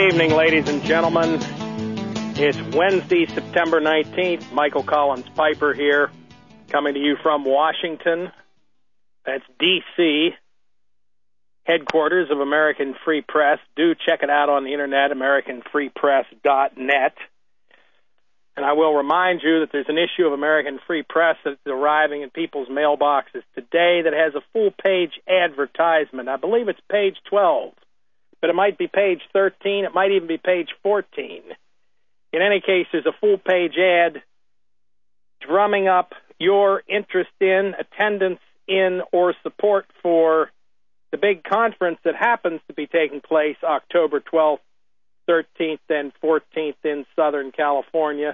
evening, ladies and gentlemen. It's Wednesday, September 19th. Michael Collins Piper here, coming to you from Washington. That's D.C., headquarters of American Free Press. Do check it out on the internet, AmericanFreePress.net. And I will remind you that there's an issue of American Free Press that's arriving in people's mailboxes today that has a full-page advertisement. I believe it's page 12, but it might be page 13. It might even be page 14. In any case, there's a full-page ad drumming up your interest in, attendance in, or support for the big conference that happens to be taking place October 12th, 13th, and 14th in Southern California.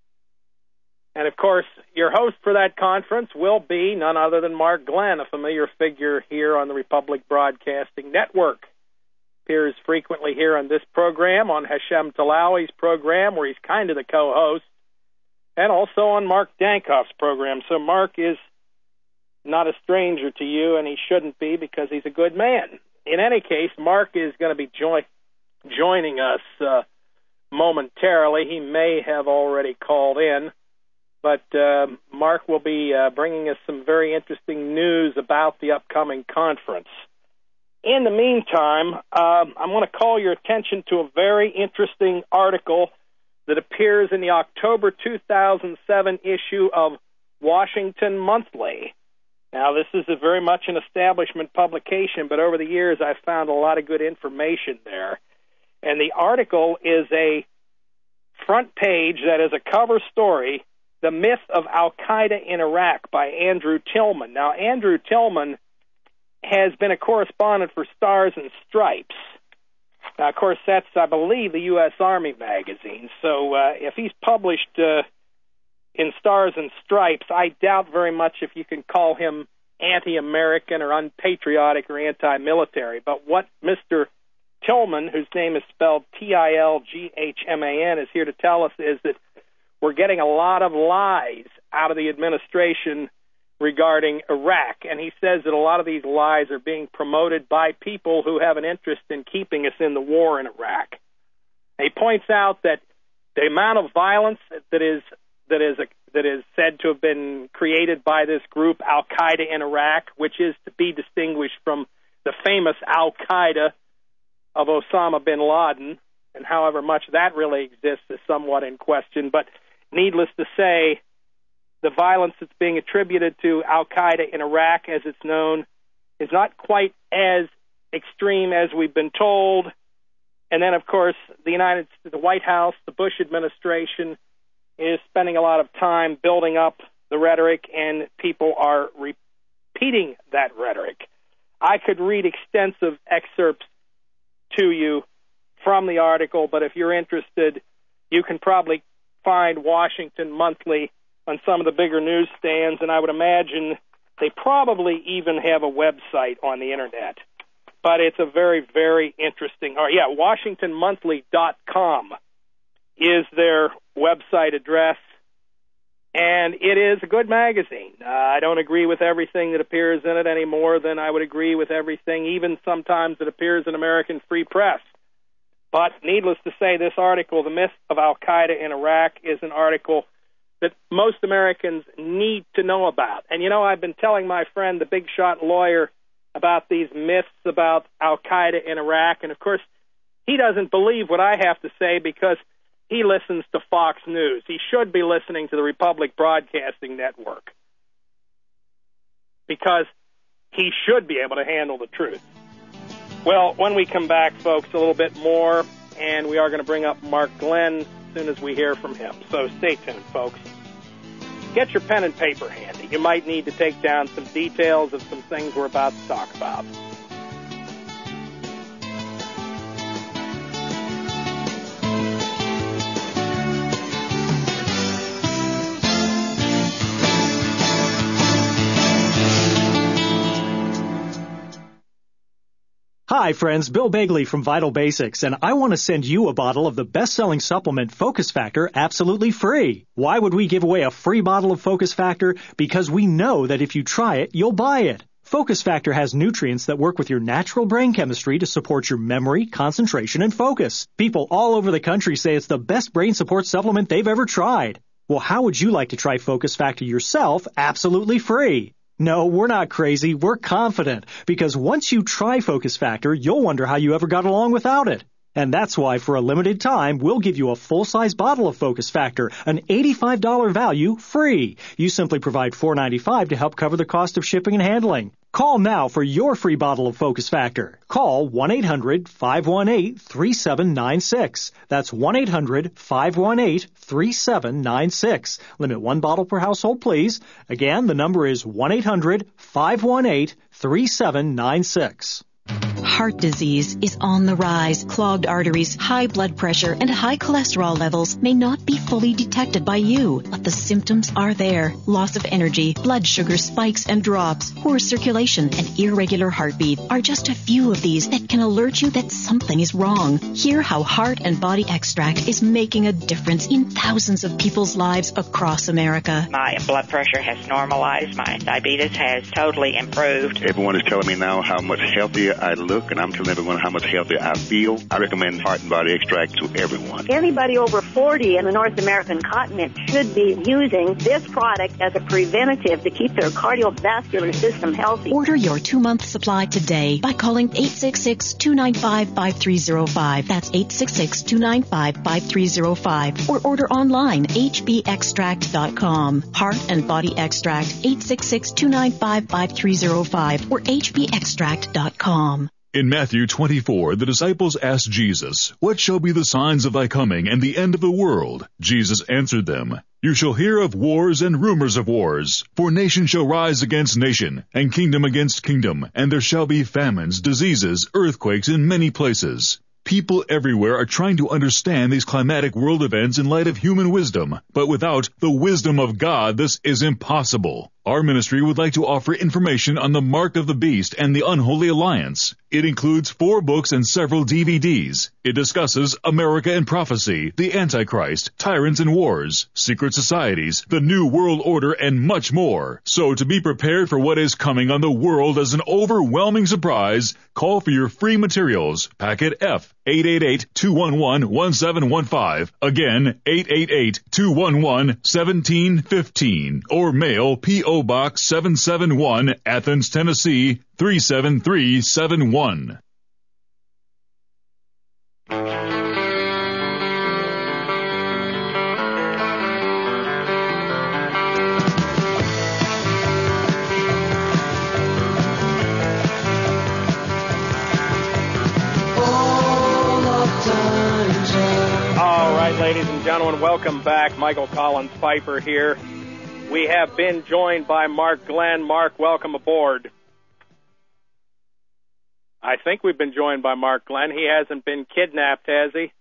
And, of course, your host for that conference will be none other than Mark Glenn, a familiar figure here on the Republic Broadcasting Network. Appears frequently here on this program, on Hashem Talawi's program, where he's kind of the co-host, and also on Mark Dankoff's program. So Mark is not a stranger to you, and he shouldn't be because he's a good man. In any case, Mark is going to be joining us momentarily. He may have already called in. But Mark will be bringing us some very interesting news about the upcoming conference. In the meantime, I'm going to call your attention to a very interesting article that appears in the October 2007 issue of Washington Monthly. Now, this is very much an establishment publication, but over the years I've found a lot of good information there. And the article is a front page that is a cover story, The Myth of Al-Qaeda in Iraq by Andrew Tillman. Now, Andrew Tillman has been a correspondent for Stars and Stripes. Now, of course, that's, I believe, the U.S. Army magazine. So if he's published in Stars and Stripes, I doubt very much if you can call him anti-American or unpatriotic or anti-military. But what Mr. Tillman, whose name is spelled Tilghman, is here to tell us is that we're getting a lot of lies out of the administration regarding Iraq, and he says that a lot of these lies are being promoted by people who have an interest in keeping us in the war in Iraq. And he points out that the amount of violence that is said to have been created by this group, Al-Qaeda in Iraq, which is to be distinguished from the famous Al-Qaeda of Osama bin Laden, and however much that really exists is somewhat in question, but needless to say, the violence that's being attributed to Al-Qaeda in Iraq, as it's known, is not quite as extreme as we've been told. And then, of course, the White House, the Bush administration, is spending a lot of time building up the rhetoric, and people are repeating that rhetoric. I could read extensive excerpts to you from the article, but if you're interested, you can probably find Washington Monthly on some of the bigger newsstands, and I would imagine they probably even have a website on the internet. But it's a very, very interesting, WashingtonMonthly.com is their website address, and it is a good magazine. I don't agree with everything that appears in it any more than I would agree with everything, even sometimes that appears in American Free Press. But needless to say, this article, The Myth of Al-Qaeda in Iraq, is an article that most Americans need to know about. And, I've been telling my friend, the big shot lawyer, about these myths about Al-Qaeda in Iraq. And, of course, he doesn't believe what I have to say because he listens to Fox News. He should be listening to the Republic Broadcasting Network because he should be able to handle the truth. Well, when we come back, folks, a little bit more, and we are going to bring up Mark Glenn as soon as we hear from him. So stay tuned, folks. Get your pen and paper handy. You might need to take down some details of some things we're about to talk about. Hi, friends. Bill Bagley from Vital Basics, and I want to send you a bottle of the best-selling supplement Focus Factor absolutely free. Why would we give away a free bottle of Focus Factor? Because we know that if you try it, you'll buy it. Focus Factor has nutrients that work with your natural brain chemistry to support your memory, concentration, and focus. People all over the country say it's the best brain support supplement they've ever tried. Well, how would you like to try Focus Factor yourself absolutely free? No, we're not crazy. We're confident. Because once you try Focus Factor, you'll wonder how you ever got along without it. And that's why, for a limited time, we'll give you a full-size bottle of Focus Factor, an $85 value, free. You simply provide $4.95 to help cover the cost of shipping and handling. Call now for your free bottle of Focus Factor. Call 1-800-518-3796. That's 1-800-518-3796. Limit one bottle per household, please. Again, the number is 1-800-518-3796. Heart disease is on the rise. Clogged arteries, high blood pressure, and high cholesterol levels may not be fully detected by you, but the symptoms are there. Loss of energy, blood sugar spikes and drops, poor circulation, and irregular heartbeat are just a few of these that can alert you that something is wrong. Hear how Heart and Body Extract is making a difference in thousands of people's lives across America. My blood pressure has normalized. My diabetes has totally improved. Everyone is telling me now how much healthier I look, and I'm telling everyone how much healthier I feel. I recommend Heart and Body Extract to everyone. Anybody over 40 in the North American continent should be using this product as a preventative to keep their cardiovascular system healthy. Order your 2-month supply today by calling 866-295-5305. That's 866-295-5305. Or order online, hbextract.com. Heart and Body Extract, 866-295-5305 or hbextract.com. In Matthew 24, the disciples asked Jesus, "What shall be the signs of thy coming and the end of the world?" Jesus answered them, "You shall hear of wars and rumors of wars. For nation shall rise against nation, and kingdom against kingdom, and there shall be famines, diseases, earthquakes in many places." People everywhere are trying to understand these climatic world events in light of human wisdom, but without the wisdom of God, this is impossible. Our ministry would like to offer information on the Mark of the Beast and the Unholy Alliance. It includes 4 books and several DVDs. It discusses America and prophecy, the Antichrist, tyrants and wars, secret societies, the New World Order, and much more. So to be prepared for what is coming on the world as an overwhelming surprise, call for your free materials. Packet F, 888-211-1715. Again, 888-211-1715. Or mail P.O. Box 771, Athens, Tennessee, 37371. All right, ladies and gentlemen, welcome back. Michael Collins Piper here. We have been joined by Mark Glenn. Mark, welcome aboard. I think we've been joined by Mark Glenn. He hasn't been kidnapped, has he?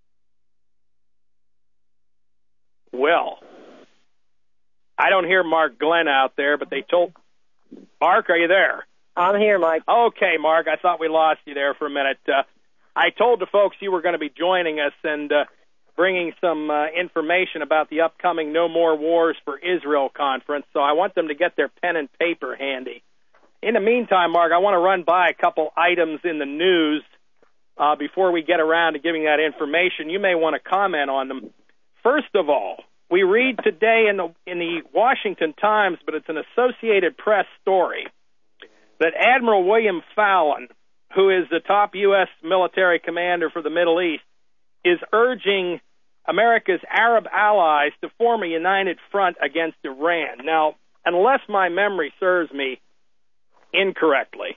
Well, I don't hear Mark Glenn out there, but they told... Mark, are you there? I'm here, Mike. Okay, Mark, I thought we lost you there for a minute. I told the folks you were going to be joining us and bringing some information about the upcoming No More Wars for Israel conference, so I want them to get their pen and paper handy. In the meantime, Mark, I want to run by a couple items in the news before we get around to giving that information. You may want to comment on them. First of all, we read today in the Washington Times, but it's an Associated Press story, that Admiral William Fallon, who is the top U.S. military commander for the Middle East, is urging America's Arab allies to form a united front against Iran. Now, unless my memory serves me incorrectly,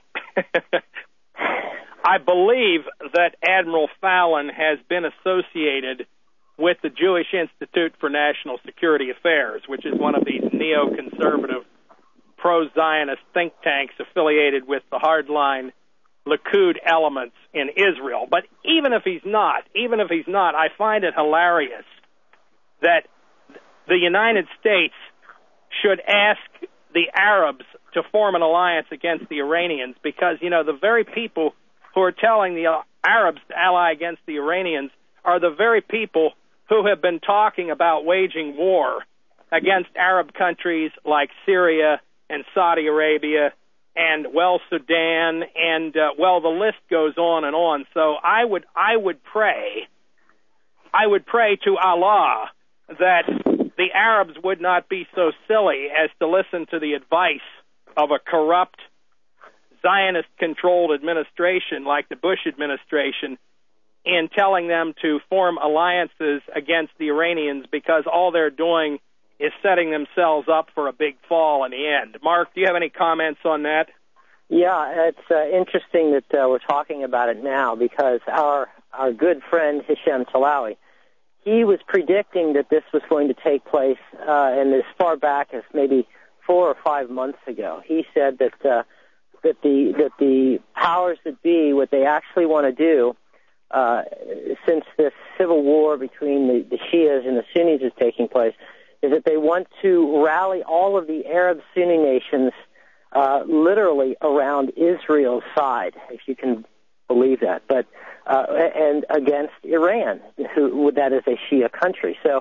I believe that Admiral Fallon has been associated with the Jewish Institute for National Security Affairs, which is one of these neoconservative pro-Zionist think tanks affiliated with the hardline Likud elements in Israel. But even if he's not, I find it hilarious that the United States should ask the Arabs to form an alliance against the Iranians, because, you know, the very people who are telling the Arabs to ally against the Iranians are the very people who have been talking about waging war against Arab countries like Syria and Saudi Arabia and Sudan, and the list goes on and on. So I would pray to Allah that the Arabs would not be so silly as to listen to the advice of a corrupt, Zionist-controlled administration like the Bush administration in telling them to form alliances against the Iranians, because all they're doing is setting themselves up for a big fall in the end. Mark, do you have any comments on that? Yeah, it's interesting that we're talking about it now, because our good friend Hisham Talawi, he was predicting that this was going to take place, and as far back as maybe 4 or 5 months ago. He said that the powers that be, what they actually want to do, since this civil war between the Shias and the Sunnis is taking place, is that they want to rally all of the Arab Sunni nations literally around Israel's side, if you can believe that, but and against Iran, that is a Shia country. So,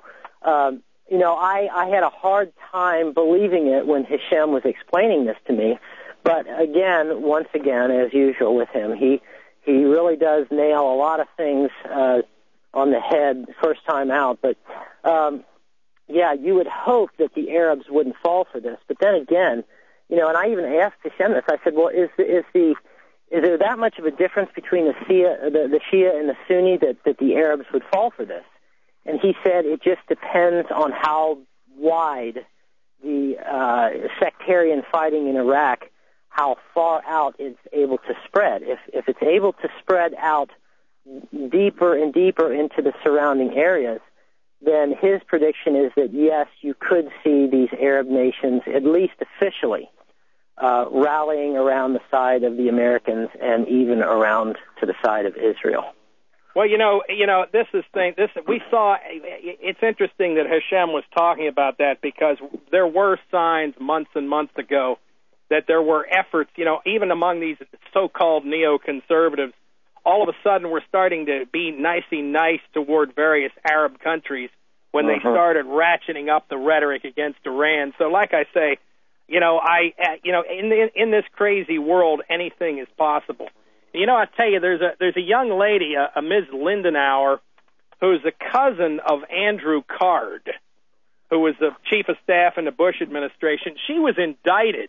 I had a hard time believing it when Hisham was explaining this to me, but once again, as usual with him, he really does nail a lot of things on the head first time out, but you would hope that the Arabs wouldn't fall for this. But then again, and I even asked Hisham this. I said, well, is there that much of a difference between the Shia and the Sunni that the Arabs would fall for this? And he said it just depends on how wide the sectarian fighting in Iraq, how far out it's able to spread. If it's able to spread out deeper and deeper into the surrounding areas, then his prediction is that, yes, you could see these Arab nations, at least officially, rallying around the side of the Americans and even around to the side of Israel. Well, we saw, it's interesting that Hisham was talking about that, because there were signs months and months ago that there were efforts, even among these so-called neoconservatives. All of a sudden we're starting to be nicey nice toward various Arab countries when they started ratcheting up the rhetoric against Iran. So like I say, in this crazy world, anything is possible. I tell you, there's a young lady, a Ms. Lindenauer, who's a cousin of Andrew Card, who was the chief of staff in the Bush administration. She was indicted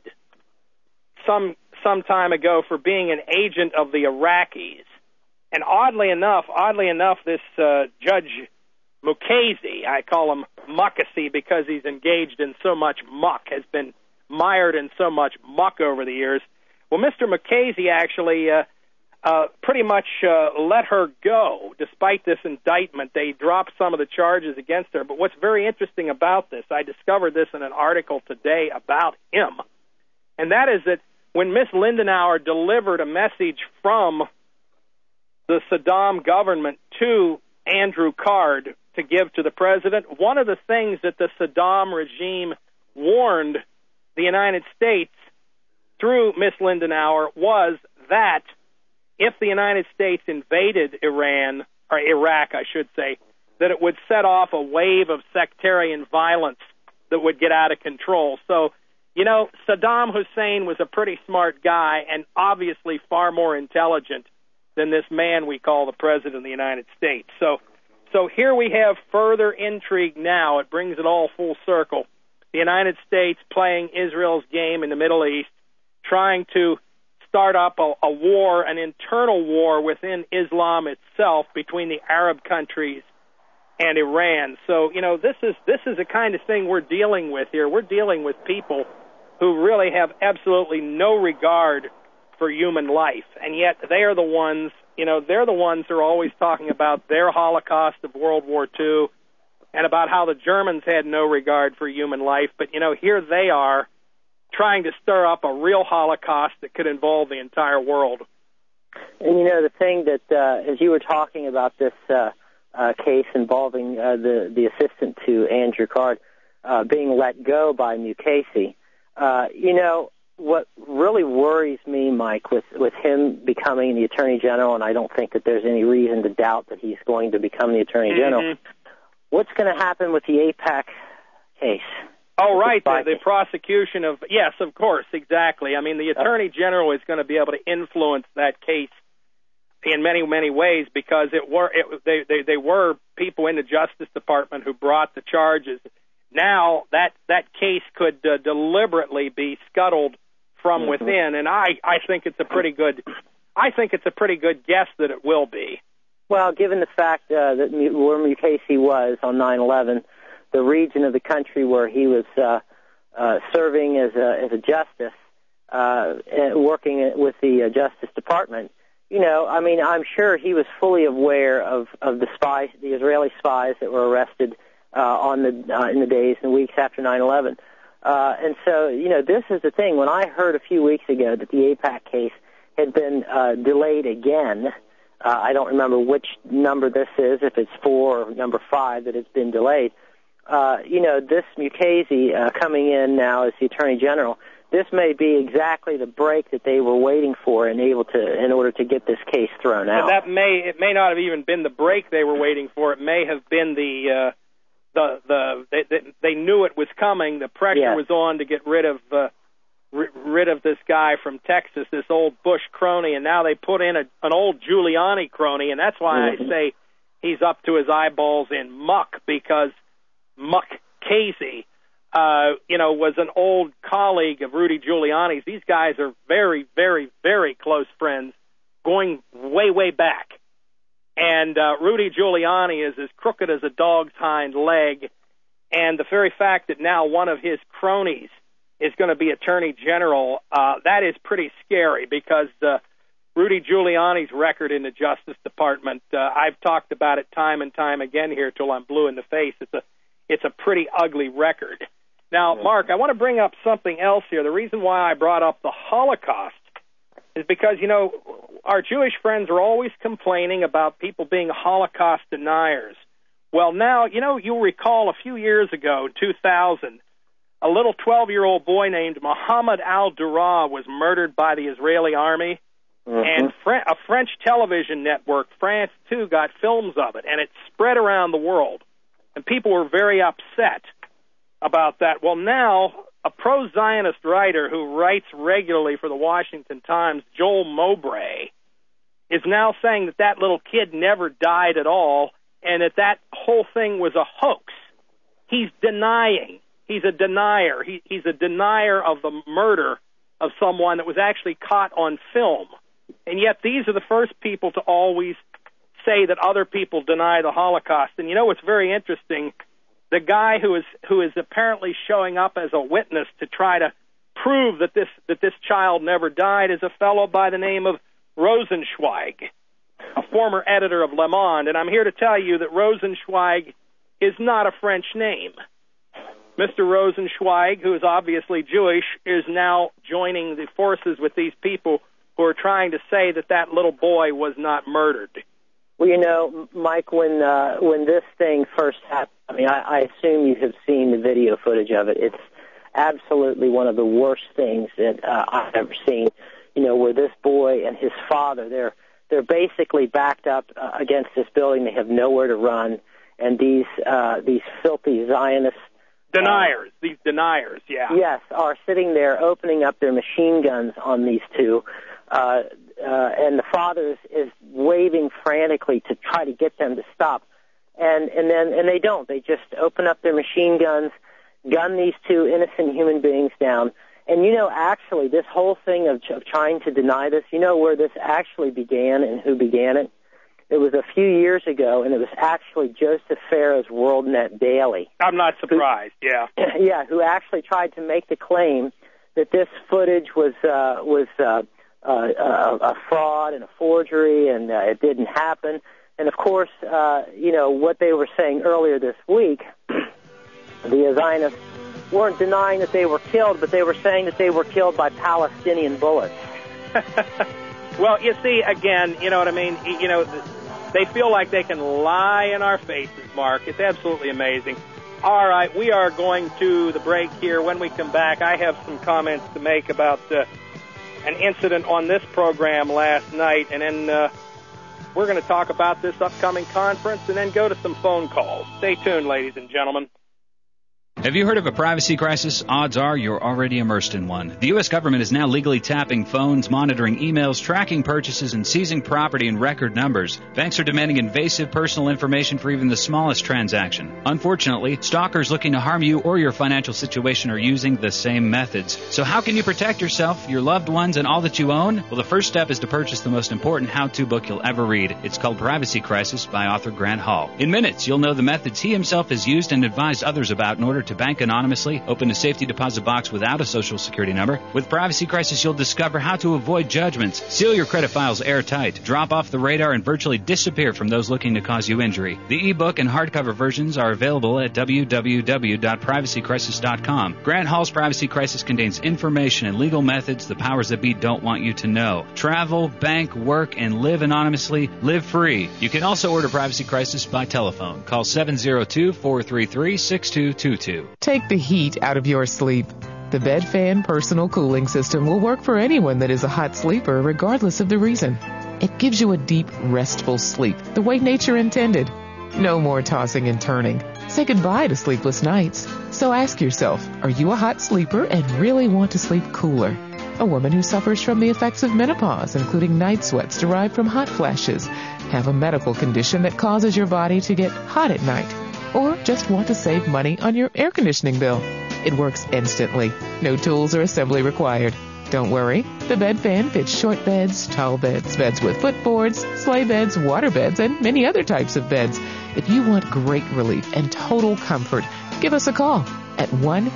some time ago for being an agent of the Iraqis. And oddly enough, this Judge Mukasey, I call him Mukasey because he's engaged in so much muck, has been mired in so much muck over the years. Well, Mr. Mukasey actually pretty much let her go despite this indictment. They dropped some of the charges against her. But what's very interesting about this, I discovered this in an article today about him, and that is that when Ms. Lindenauer delivered a message from the Saddam government to Andrew Card to give to the president, one of the things that the Saddam regime warned the United States through Ms. Lindenauer was that if the United States invaded Iran, or Iraq, I should say, that it would set off a wave of sectarian violence that would get out of control. So, Saddam Hussein was a pretty smart guy and obviously far more intelligent than this man we call the President of the United States. So here we have further intrigue now. It brings it all full circle. The United States playing Israel's game in the Middle East, trying to start up a war, an internal war within Islam itself between the Arab countries and Iran. So, this is the kind of thing we're dealing with here. We're dealing with people who really have absolutely no regard for human life, and yet they are the ones, they're the ones who are always talking about their Holocaust of World War II and about how the Germans had no regard for human life. But, here they are trying to stir up a real Holocaust that could involve the entire world. And, the thing that, as you were talking about this case involving the assistant to Andrew Card being let go by Mukasey, what really worries me, Mike, with him becoming the Attorney General, and I don't think that there's any reason to doubt that he's going to become the Attorney General, what's going to happen with the AIPAC case? Oh, right, the prosecution of, yes, of course, exactly. I mean, the Attorney General is going to be able to influence that case in many, many ways because they were people in the Justice Department who brought the charges. Now that case could deliberately be scuttled from within, and I think it's a pretty good guess that it will be. Well, given the fact that where Mukasey was on 9/11, the region of the country where he was serving as a justice, working with the Justice Department, I mean, I'm sure he was fully aware of the Israeli spies that were arrested in the days and weeks after 9/11. And so, this is the thing. When I heard a few weeks ago that the AIPAC case had been delayed again, I don't remember which number this is, if it's 4 or number 5 that it's been delayed. This Mukasey coming in now as the Attorney General, this may be exactly the break that they were waiting for in order to get this case thrown out. And it may not have even been the break they were waiting for. It may have been they knew it was coming. The pressure was on to get rid of this guy from Texas, this old Bush crony, and now they put in an old Giuliani crony, and that's why I say he's up to his eyeballs in muck, because Muck Casey, was an old colleague of Rudy Giuliani's. These guys are very, very, very close friends, going way, way back. And Rudy Giuliani is as crooked as a dog's hind leg, and the very fact that now one of his cronies is going to be Attorney General, that is pretty scary, because Rudy Giuliani's record in the Justice Department, I've talked about it time and time again here till I'm blue in the face. It's a pretty ugly record. Now, Mark, I want to bring up something else here. The reason why I brought up the Holocaust is because, our Jewish friends are always complaining about people being Holocaust deniers. Well, now, you'll recall a few years ago, 2000, a little 12-year-old boy named Mohammed al-Dura was murdered by the Israeli army, and a French television network, France 2, got films of it, and it spread around the world, and people were very upset about that. Well, now, a pro-Zionist writer who writes regularly for the Washington Times, Joel Mowbray, is now saying that little kid never died at all, and that whole thing was a hoax. He's denying. He's a denier. He's a denier of the murder of someone that was actually caught on film. And yet these are the first people to always say that other people deny the Holocaust. And what's very interesting? The guy who is apparently showing up as a witness to try to prove that this child never died is a fellow by the name of Rosenzweig, a former editor of Le Monde. And I'm here to tell you that Rosenzweig is not a French name. Mr. Rosenzweig, who is obviously Jewish, is now joining the forces with these people who are trying to say that little boy was not murdered. Well, Mike, when this thing first happened, I assume you have seen the video footage of it. It's absolutely one of the worst things that I've ever seen. Where this boy and his father, they're basically backed up against this building. They have nowhere to run, and these filthy Zionists. These deniers, yeah. Yes, are sitting there opening up their machine guns on these two, and the father is waving frantically to try to get them to stop, and they don't. They just open up their machine guns, gun these two innocent human beings down. And actually, this whole thing of trying to deny this, where this actually began and who began it? It was a few years ago, and it was actually Joseph Farah's WorldNet Daily. I'm not surprised, yeah. Yeah, who actually tried to make the claim that this footage was a fraud and a forgery, and it didn't happen. And, of course, what they were saying earlier this week, the Zionists weren't denying that they were killed, but they were saying that they were killed by Palestinian bullets. Well, you see, again, you know what I mean? They feel like they can lie in our faces, Mark. It's absolutely amazing. All right, we are going to the break here. When we come back, I have some comments to make about an incident on this program last night, and then we're going to talk about this upcoming conference and then go to some phone calls. Stay tuned, ladies and gentlemen. Have you heard of a privacy crisis? Odds are you're already immersed in one. The U.S. government is now legally tapping phones, monitoring emails, tracking purchases, and seizing property in record numbers. Banks are demanding invasive personal information for even the smallest transaction. Unfortunately, stalkers looking to harm you or your financial situation are using the same methods. So how can you protect yourself, your loved ones, and all that you own? Well, the first step is to purchase the most important how-to book you'll ever read. It's called Privacy Crisis by author Grant Hall. In minutes, you'll know the methods he himself has used and advised others about in order to bank anonymously, open a safety deposit box without a social security number. With Privacy Crisis, you'll discover how to avoid judgments, seal your credit files airtight, drop off the radar, and virtually disappear from those looking to cause you injury. The ebook and hardcover versions are available at www.privacycrisis.com. Grant Hall's Privacy Crisis contains information and legal methods the powers that be don't want you to know. Travel, bank, work, and live anonymously. Live free. You can also order Privacy Crisis by telephone. Call 702-433-6222. Take the heat out of your sleep. The Bed Fan Personal Cooling System will work for anyone that is a hot sleeper, regardless of the reason. It gives you a deep, restful sleep, the way nature intended. No more tossing and turning. Say goodbye to sleepless nights. So ask yourself, are you a hot sleeper and really want to sleep cooler? A woman who suffers from the effects of menopause, including night sweats derived from hot flashes, have a medical condition that causes your body to get hot at night, or just want to save money on your air conditioning bill. It works instantly. No tools or assembly required. Don't worry. The Bed Fan fits short beds, tall beds, beds with footboards, sleigh beds, water beds, and many other types of beds. If you want great relief and total comfort, give us a call at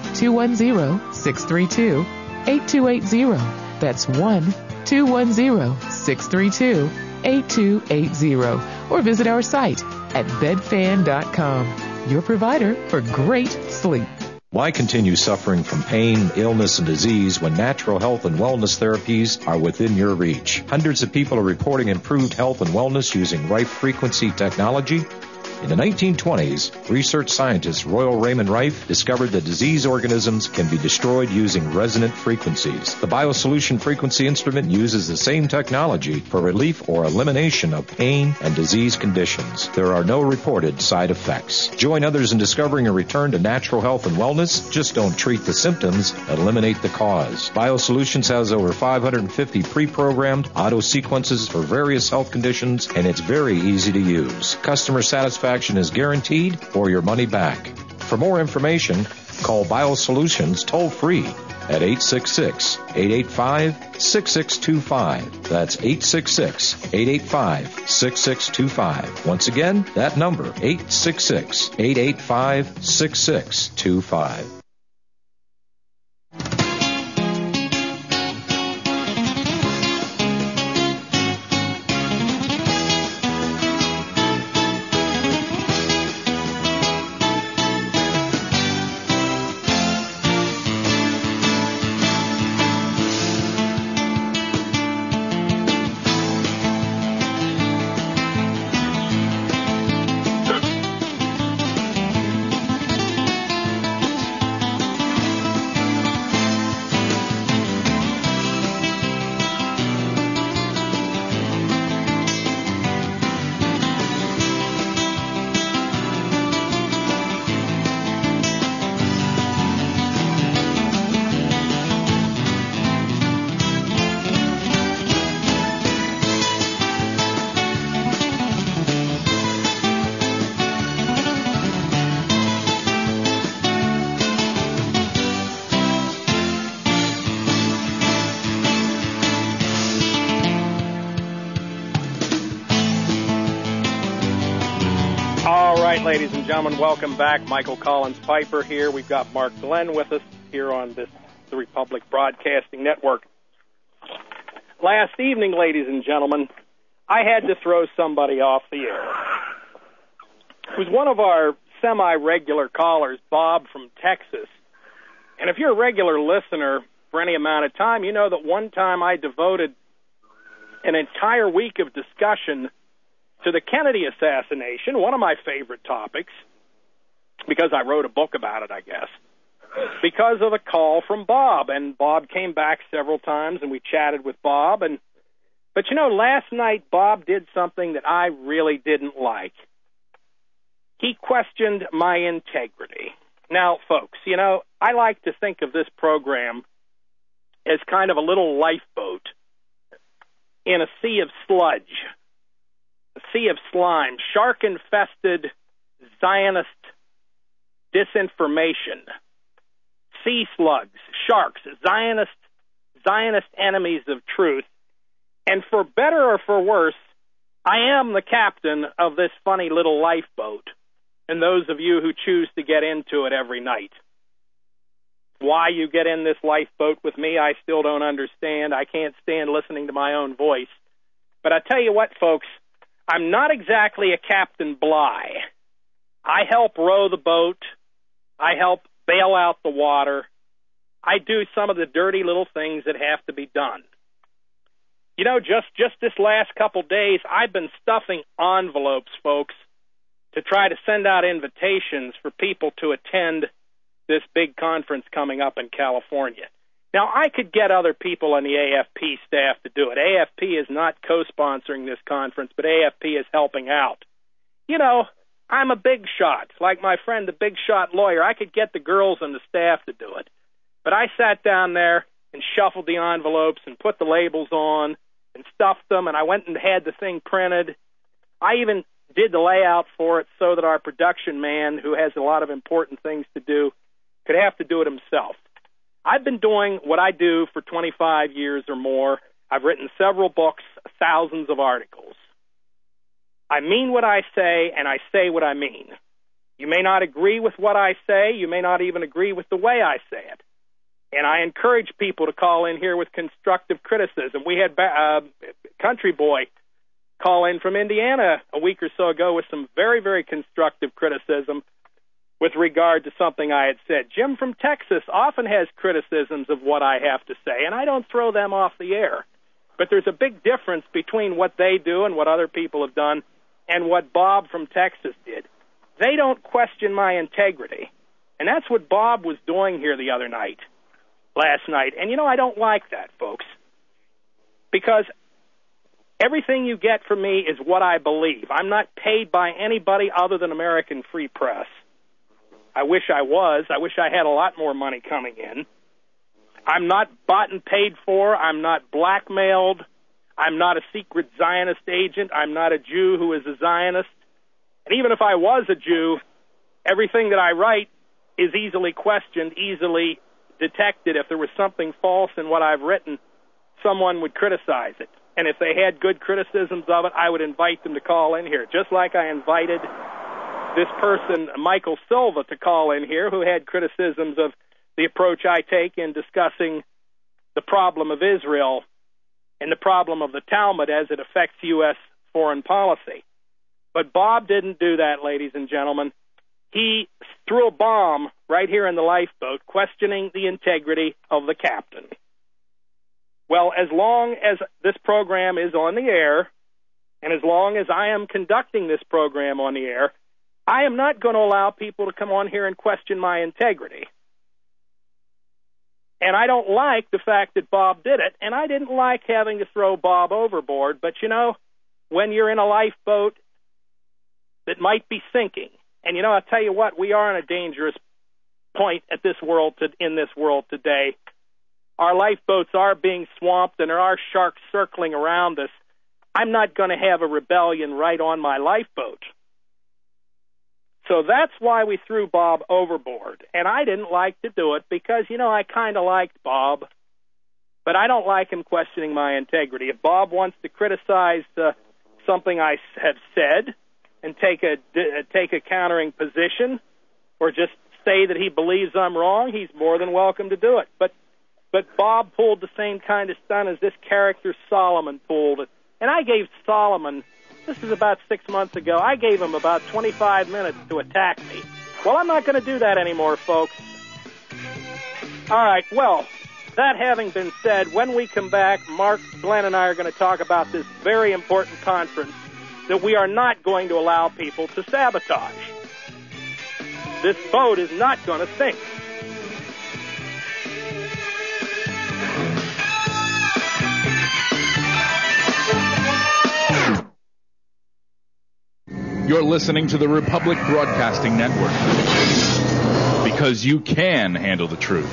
1-210-632-8280. That's 1-210-632-8280. Or visit our site at bedfan.com. Your provider for great sleep. Why continue suffering from pain, illness, and disease when natural health and wellness therapies are within your reach? Hundreds of people are reporting improved health and wellness using Rife frequency technology. In the 1920s, research scientist Royal Raymond Rife discovered that disease organisms can be destroyed using resonant frequencies. The BioSolution frequency instrument uses the same technology for relief or elimination of pain and disease conditions. There are no reported side effects. Join others in discovering a return to natural health and wellness. Just don't treat the symptoms, eliminate the cause. BioSolutions has over 550 pre-programmed auto sequences for various health conditions, and it's very easy to use. Customer satisfaction is guaranteed or your money back. For more information, call BioSolutions toll-free at 866-885-6625. That's 866-885-6625. Once again, that number, 866-885-6625. Ladies and gentlemen, welcome back. Michael Collins Piper here. We've got Mark Glenn with us here on the Republic Broadcasting Network. Last evening, ladies and gentlemen, I had to throw somebody off the air. It was one of our semi-regular callers, Bob from Texas. And if you're a regular listener for any amount of time, you know that one time I devoted an entire week of discussion to the Kennedy assassination, one of my favorite topics, because I wrote a book about it, I guess, because of a call from Bob. And Bob came back several times, and we chatted with Bob. But, you know, last night Bob did something that I really didn't like. He questioned my integrity. Now, folks, I like to think of this program as kind of a little lifeboat in a sea of sludge, a sea of slime, shark-infested Zionist disinformation, sea slugs, sharks, Zionist enemies of truth. And for better or for worse, I am the captain of this funny little lifeboat, and those of you who choose to get into it every night. Why you get in this lifeboat with me, I still don't understand. I can't stand listening to my own voice. But I tell you what, folks, I'm not exactly a Captain Bligh. I help row the boat. I help bail out the water. I do some of the dirty little things that have to be done. Just this last couple days, I've been stuffing envelopes, folks, to try to send out invitations for people to attend this big conference coming up in California. Now, I could get other people on the AFP staff to do it. AFP is not co-sponsoring this conference, but AFP is helping out. I'm a big shot. Like my friend, the big shot lawyer. I could get the girls on the staff to do it. But I sat down there and shuffled the envelopes and put the labels on and stuffed them, and I went and had the thing printed. I even did the layout for it so that our production man, who has a lot of important things to do, could have to do it himself. I've been doing what I do for 25 years or more. I've written several books, thousands of articles. I mean what I say, and I say what I mean. You may not agree with what I say. You may not even agree with the way I say it. And I encourage people to call in here with constructive criticism. We had Country Boy call in from Indiana a week or so ago with some very, very constructive criticism with regard to something I had said. Jim from Texas often has criticisms of what I have to say, and I don't throw them off the air. But there's a big difference between what they do and what other people have done and what Bob from Texas did. They don't question my integrity. And that's what Bob was doing here the other night, last night. And, I don't like that, folks, because everything you get from me is what I believe. I'm not paid by anybody other than American Free Press. I wish I was. I wish I had a lot more money coming in. I'm not bought and paid for. I'm not blackmailed. I'm not a secret Zionist agent. I'm not a Jew who is a Zionist. And even if I was a Jew, everything that I write is easily questioned, easily detected. If there was something false in what I've written, someone would criticize it. And if they had good criticisms of it, I would invite them to call in here, just like I invited this person, Michael Silva, to call in here, who had criticisms of the approach I take in discussing the problem of Israel and the problem of the Talmud as it affects U.S. foreign policy. But Bob didn't do that, ladies and gentlemen. He threw a bomb right here in the lifeboat, questioning the integrity of the captain. Well, as long as this program is on the air, and as long as I am conducting this program on the air, I am not going to allow people to come on here and question my integrity. And I don't like the fact that Bob did it, and I didn't like having to throw Bob overboard. But, when you're in a lifeboat that might be sinking, and, I'll tell you what, we are in a dangerous point in this world today. Our lifeboats are being swamped, and there are sharks circling around us. I'm not going to have a rebellion right on my lifeboat. So that's why we threw Bob overboard. And I didn't like to do it because, I kind of liked Bob, but I don't like him questioning my integrity. If Bob wants to criticize something I have said and take a countering position or just say that he believes I'm wrong, he's more than welcome to do it. But Bob pulled the same kind of stunt as this character Solomon pulled it. And I gave Solomon, this is about 6 months ago, I gave him about 25 minutes to attack me. Well, I'm not going to do that anymore, folks. All right, well, that having been said, when we come back, Mark, Glenn, and I are going to talk about this very important conference that we are not going to allow people to sabotage. This boat is not going to sink. You're listening to the Republic Broadcasting Network. because you can handle the truth.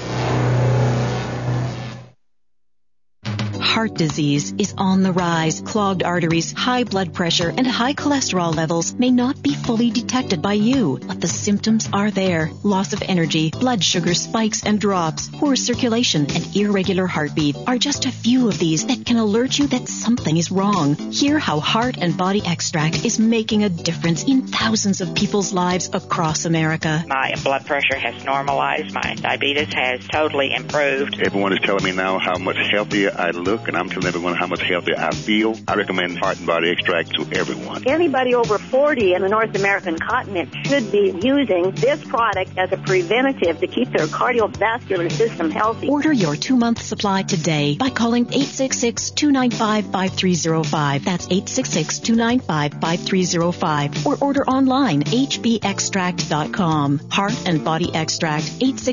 Heart disease is on the rise. Clogged arteries, high blood pressure, and high cholesterol levels may not be fully detected by you, but the symptoms are there. Loss of energy, blood sugar spikes and drops, poor circulation, and irregular heartbeat are just a few of these that can alert you that something is wrong. Hear how Heart and Body Extract is making a difference in thousands of people's lives across America. My blood pressure has normalized. My diabetes has totally improved. Everyone is telling me now how much healthier I look, and I'm telling everyone how much healthier I feel. I recommend Heart and Body Extract to everyone. Anybody over 40 in the North American continent should be using this product as a preventative to keep their cardiovascular system healthy. Order your 2-month supply today by calling 866-295-5305. That's 866-295-5305. Or order online, hbextract.com. Heart and Body Extract,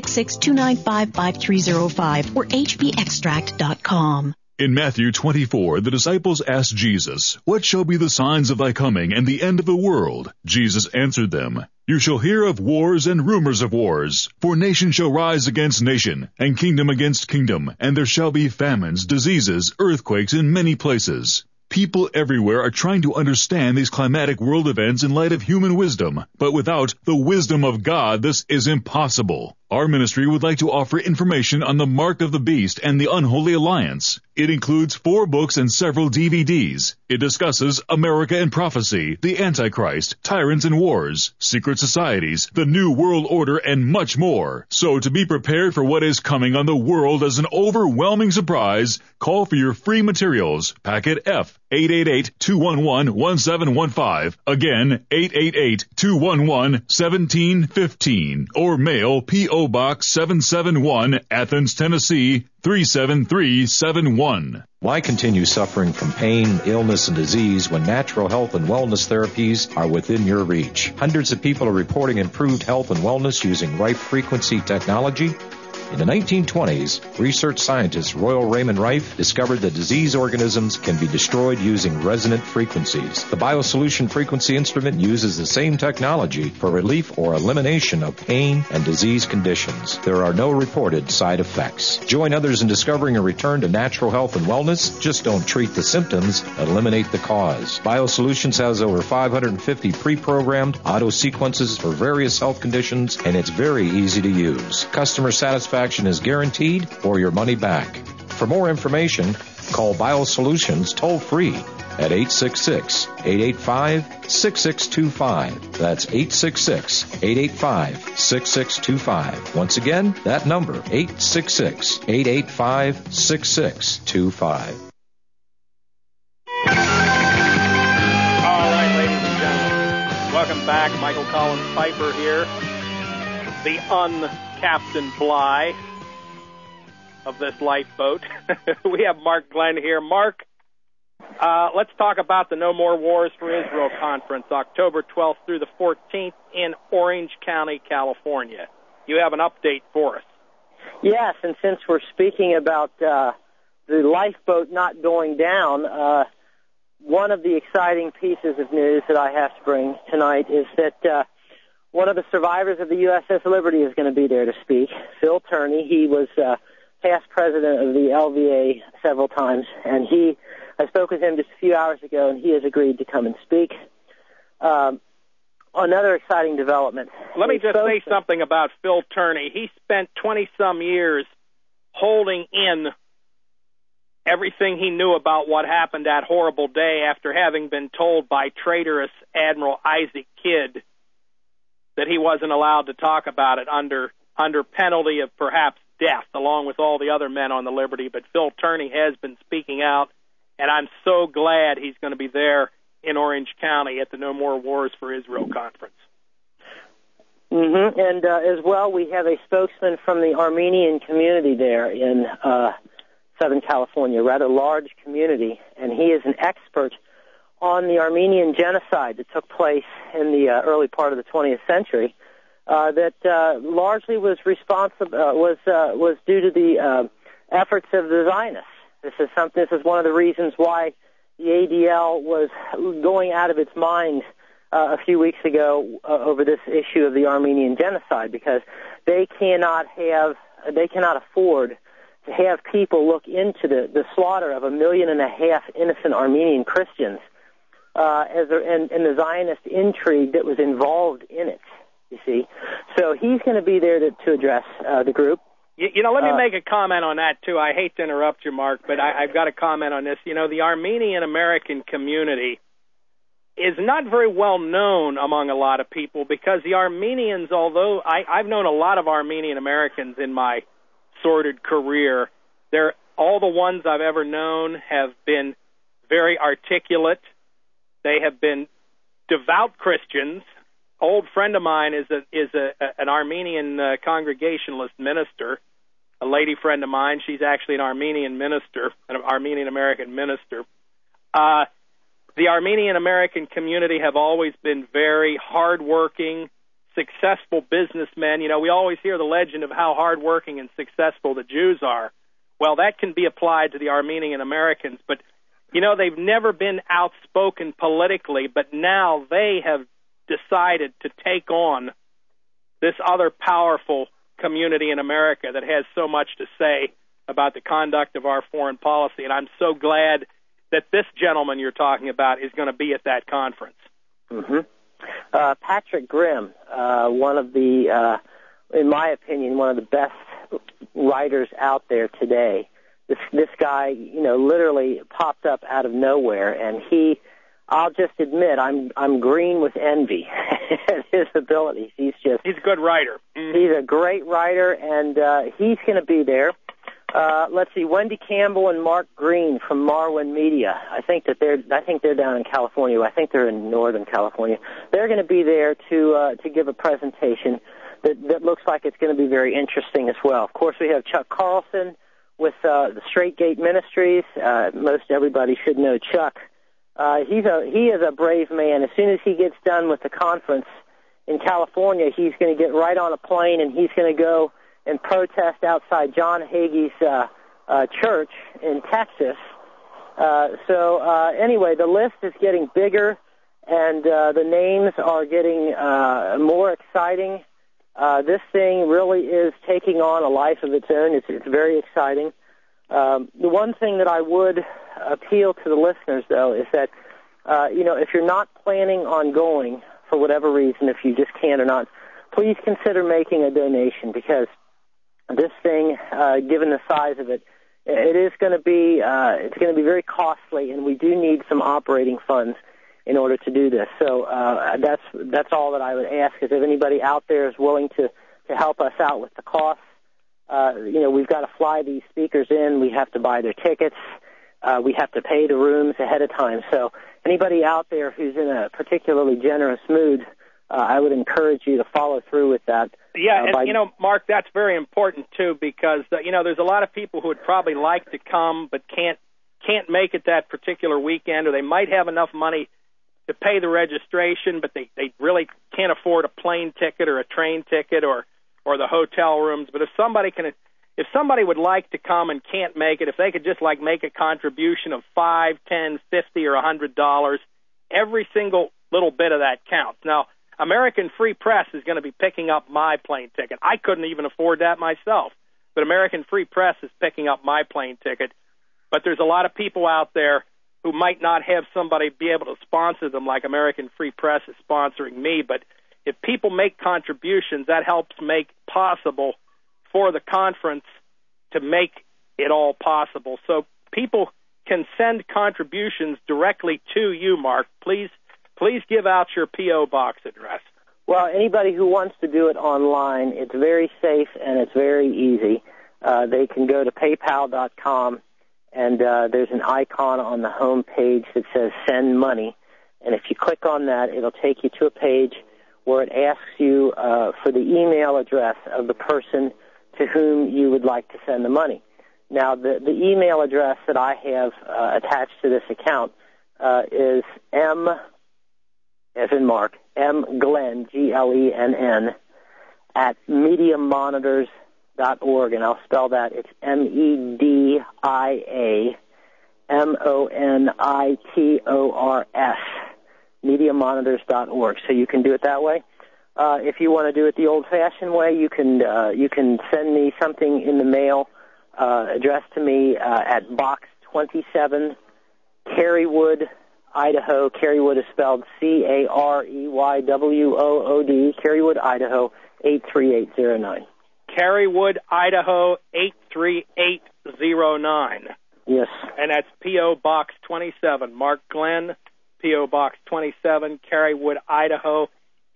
866-295-5305 or hbextract.com. In Matthew 24, the disciples asked Jesus, "What shall be the signs of thy coming and the end of the world?" Jesus answered them, "You shall hear of wars and rumors of wars. For nation shall rise against nation, and kingdom against kingdom, and there shall be famines, diseases, earthquakes in many places." People everywhere are trying to understand these climatic world events in light of human wisdom, but without the wisdom of God, this is impossible. Our ministry would like to offer information on the Mark of the Beast and the Unholy Alliance. It includes 4 books and several DVDs. It discusses America and Prophecy, the Antichrist, Tyrants and Wars, Secret Societies, the New World Order, and much more. So to be prepared for what is coming on the world as an overwhelming surprise, call for your free materials. Packet F, 888-211-1715. Again, 888-211-1715. Or mail P.O. Box 771, Athens, Tennessee, 37371. Why continue suffering from pain, illness, and disease when natural health and wellness therapies are within your reach? Hundreds of people are reporting improved health and wellness using Rife frequency technology. In the 1920s, research scientist Royal Raymond Rife discovered that disease organisms can be destroyed using resonant frequencies. The BioSolution frequency instrument uses the same technology for relief or elimination of pain and disease conditions. There are no reported side effects. Join others in discovering a return to natural health and wellness. Just don't treat the symptoms, eliminate the cause. BioSolutions has over 550 pre-programmed auto sequences for various health conditions, and it's very easy to use. Customer satisfaction is guaranteed or your money back. For more information, call BioSolutions toll-free at 866-885-6625. That's 866-885-6625. Once again, that number, 866-885-6625. All right, ladies and gentlemen, welcome back. Michael Collins Piper here, the Captain Bly of this lifeboat. We have Mark Glenn here. Mark, let's talk about the No More Wars for Israel conference, October 12th through the 14th in Orange County, California. You have an update for us. Yes, and since we're speaking about the lifeboat not going down, one of the exciting pieces of news that I have to bring tonight is that one of the survivors of the USS Liberty is going to be there to speak, Phil Turney. He was past president of the LVA several times, and I spoke with him just a few hours ago, and he has agreed to come and speak. Another exciting development. Let me just say something about Phil Turney. He spent 20-some years holding in everything he knew about what happened that horrible day after having been told by traitorous Admiral Isaac Kidd that he wasn't allowed to talk about it under penalty of perhaps death, along with all the other men on the Liberty. But Phil Turney has been speaking out, and I'm so glad he's going to be there in Orange County at the No More Wars for Israel conference. Mm-hmm. And as well, we have a spokesman from the Armenian community there in Southern California, a rather large community, and he is an expert on the Armenian genocide that took place in the early part of the 20th century, that largely was was due to the efforts of the Zionists. This is one of the reasons why the ADL was going out of its mind a few weeks ago over this issue of the Armenian genocide, because they cannot afford to have people look into the slaughter of 1.5 million innocent Armenian Christians and the Zionist intrigue that was involved in it, you see. So he's going to be there to address the group. Let me make a comment on that, too. I hate to interrupt you, Mark, but I've got to comment on this. The Armenian-American community is not very well known among a lot of people, because the Armenians, although I've known a lot of Armenian Americans in my sordid career, all the ones I've ever known have been very articulate. They have been devout Christians. Old friend of mine is an Armenian Congregationalist minister, a lady friend of mine. She's actually an Armenian minister, an Armenian American minister. The Armenian American community have always been very hardworking, successful businessmen. We always hear the legend of how hardworking and successful the Jews are. Well, that can be applied to the Armenian Americans, but they've never been outspoken politically, but now they have decided to take on this other powerful community in America that has so much to say about the conduct of our foreign policy, and I'm so glad that this gentleman you're talking about is going to be at that conference. Mm-hmm. Patrick Grimm, one of the, in my opinion, one of the best writers out there today. This guy, literally popped up out of nowhere, and I'll just admit, I'm green with envy at his abilities. He's a good writer. Mm-hmm. He's a great writer, and he's going to be there. Let's see, Wendy Campbell and Mark Green from Marwin Media. I think they're down in California. I think they're in Northern California. They're going to be there to give a presentation that looks like it's going to be very interesting as well. Of course, we have Chuck Carlson with the Straight Gate Ministries. Most everybody should know Chuck. He is a brave man. As soon as he gets done with the conference in California, he's going to get right on a plane and he's going to go and protest outside John Hagee's church in Texas. Anyway, the list is getting bigger, and the names are getting more exciting. This thing really is taking on a life of its own. It's very exciting. The one thing that I would appeal to the listeners, though, is that, if you're not planning on going for whatever reason, if you just can or not, please consider making a donation, because this thing, given the size of it, it is going to be very costly, and we do need some operating funds in order to do this. So that's all that I would ask, is if anybody out there is willing to help us out with the costs. We've got to fly these speakers in. We have to buy their tickets. We have to pay the rooms ahead of time. So anybody out there who's in a particularly generous mood, I would encourage you to follow through with that. Yeah, and, Mark, that's very important, too, because, there's a lot of people who would probably like to come but can't make it that particular weekend, or they might have enough money to pay the registration, but they really can't afford a plane ticket or a train ticket or the hotel rooms. But if somebody would like to come and can't make it, if they could just make a contribution of $5, $10, $50, or $100, every single little bit of that counts. Now, American Free Press is going to be picking up my plane ticket. I couldn't even afford that myself, but American Free Press is picking up my plane ticket. But there's a lot of people out there who might not have somebody be able to sponsor them like American Free Press is sponsoring me. But if people make contributions, that helps make possible for the conference to make it all possible. So people can send contributions directly to you, Mark. Please give out your P.O. Box address. Well, anybody who wants to do it online, it's very safe and it's very easy. They can go to PayPal.com, and there's an icon on the home page that says Send Money. And if you click on that, it'll take you to a page where it asks you for the email address of the person to whom you would like to send the money. Now, the email address that I have attached to this account is M, as in Mark, mglenn, Glenn, at MediaMonitors.org, and I'll spell that. It's MEDIAMONITORS MediaMonitors.org. So you can do it that way. If you want to do it the old-fashioned way, you can send me something in the mail addressed to me at Box 27, Carywood, Idaho. Carywood is spelled Careywood, Carywood, Idaho, 83809. Carywood, Idaho, 83809. Yes. And that's P.O. Box 27. Mark Glenn, P.O. Box 27, Carywood, Idaho,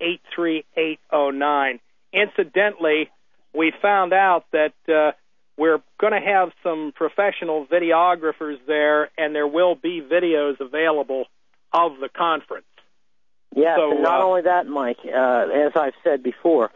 83809. Incidentally, we found out that we're going to have some professional videographers there, and there will be videos available of the conference. Yes, so, and not only that, Mike, as I've said before,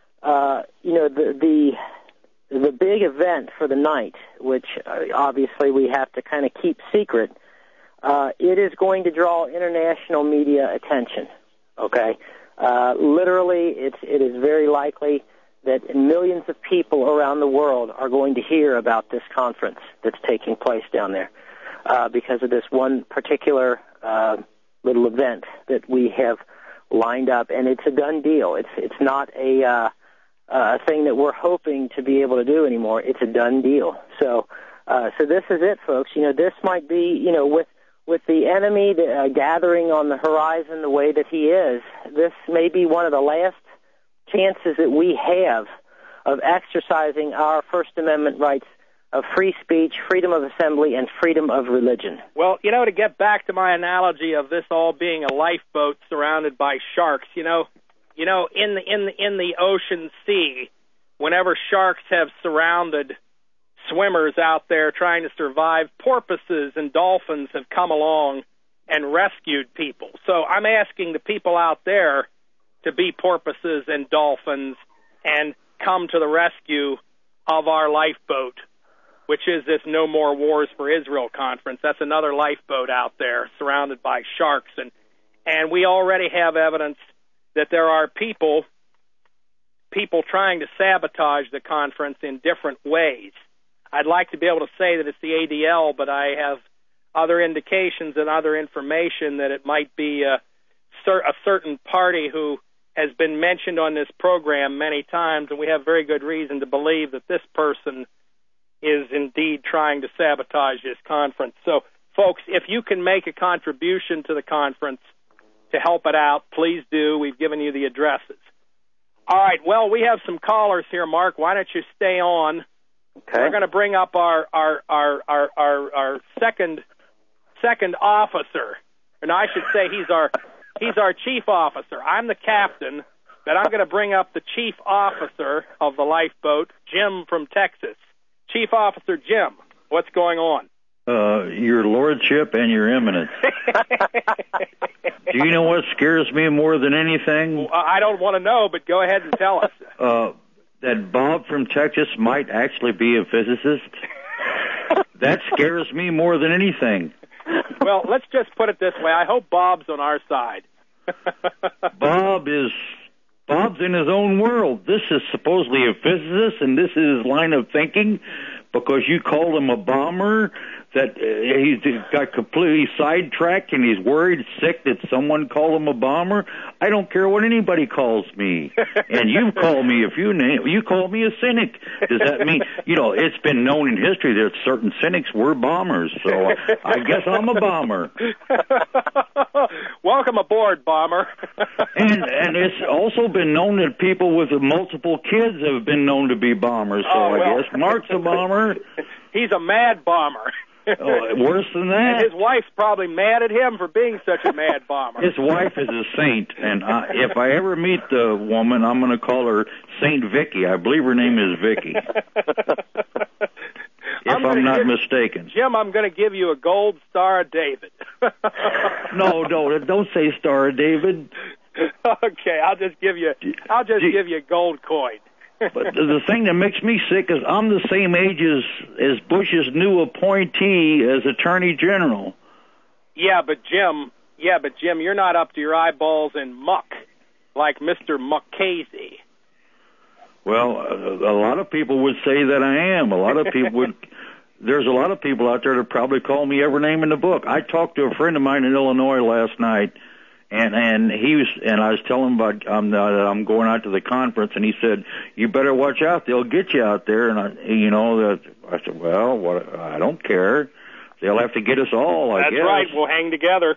the big event for the night, which obviously we have to kind of keep secret, it is going to draw international media attention, okay? Literally, it is very likely that millions of people around the world are going to hear about this conference that's taking place down there because of this one particular little event that we have lined up, and it's a done deal. It's not a thing that we're hoping to be able to do anymore. It's a done deal. So this is it, folks. This might be, with the enemy gathering on the horizon the way that he is, this may be one of the last chances that we have of exercising our First Amendment rights of free speech, freedom of assembly, and freedom of religion. Well, to get back to my analogy of this all being a lifeboat surrounded by sharks, in the ocean sea, whenever sharks have surrounded swimmers out there trying to survive, porpoises and dolphins have come along and rescued people. So I'm asking the people out there to be porpoises and dolphins and come to the rescue of our lifeboat, which is this No More Wars for Israel conference. That's another lifeboat out there surrounded by sharks. And we already have evidence that there are people trying to sabotage the conference in different ways. I'd like to be able to say that it's the ADL, but I have other indications and other information that it might be a certain party who has been mentioned on this program many times, and we have very good reason to believe that this person is indeed trying to sabotage this conference. So, folks, if you can make a contribution to the conference to help it out, please do. We've given you the addresses. All right, well, we have some callers here, Mark. Why don't you stay on? Okay. We're going to bring up our second officer, and I should say he's our chief officer. I'm the captain, but I'm going to bring up the chief officer of the lifeboat, Jim from Texas. Chief Officer Jim, what's going on? Your lordship and your eminence. Do you know what scares me more than anything? Well, I don't want to know, but go ahead and tell us. That Bob from Texas might actually be a physicist. That scares me more than anything. Well, let's just put it this way. I hope Bob's on our side. Bob's in his own world. This is supposedly a physicist, and this is his line of thinking because you called him a bomber, that he's got completely sidetracked and he's worried, sick that someone called him a bomber. I don't care what anybody calls me. And you call me you call me a cynic. Does that mean, it's been known in history that certain cynics were bombers, so I guess I'm a bomber. Welcome aboard, bomber. and it's also been known that people with multiple kids have been known to be bombers, so I guess Mark's a bomber. He's a mad bomber. Worse than that. And his wife's probably mad at him for being such a mad bomber. His wife is a saint, and if I ever meet the woman, I'm going to call her Saint Vicky. I believe her name is Vicky. If I'm not mistaken. Jim, I'm going to give you a gold Star of David. No, don't say Star of David. Okay, I'll just give you a gold coin. But the thing that makes me sick is I'm the same age as Bush's new appointee as Attorney General. Yeah, but Jim, you're not up to your eyeballs in muck like Mr. Mukasey. Well, a lot of people would say that I am. There's a lot of people out there that probably call me every name in the book. I talked to a friend of mine in Illinois last night, And I was telling him about I'm going out to the conference, and he said, "You better watch out; they'll get you out there." And I said, "Well, what? I don't care. They'll have to get us all. I guess." That's right. We'll hang together.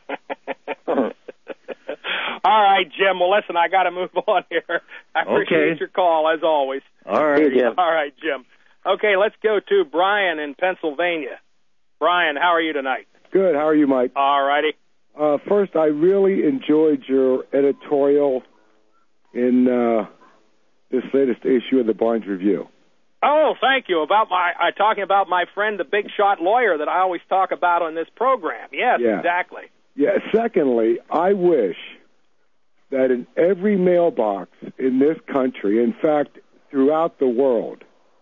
All right, Jim. Well, listen, I got to move on here. I appreciate your call as always. All right, Jim. All right, Jim. Okay, let's go to Brian in Pennsylvania. Brian, how are you tonight? Good. How are you, Mike? All righty. First, I really enjoyed your editorial in this latest issue of the Barnes Review. Oh, thank you. Talking about my friend, the big shot lawyer that I always talk about on this program. Yes, yeah. Exactly. Yeah. Secondly, I wish that in every mailbox in this country, in fact, throughout the world,